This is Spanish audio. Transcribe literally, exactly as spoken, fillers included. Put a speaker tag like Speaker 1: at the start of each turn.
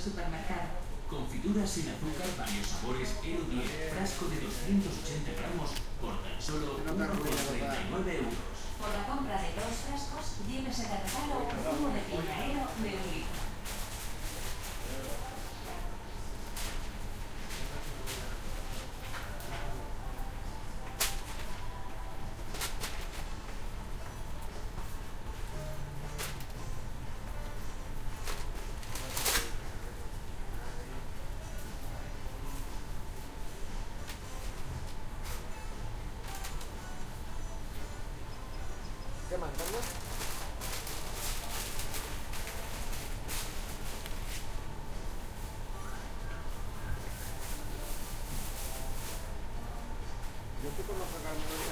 Speaker 1: supermercado.
Speaker 2: Confituras sin azúcar, varios sabores, Ero diez, frasco de doscientos ochenta gramos por tan solo uno coma treinta y nueve euros.
Speaker 1: Por la compra de dos frascos, llévese de regalo un zumo de piña Ero de un litro.
Speaker 3: ¿Qué más, Carlos? Yo estoy por no sacarme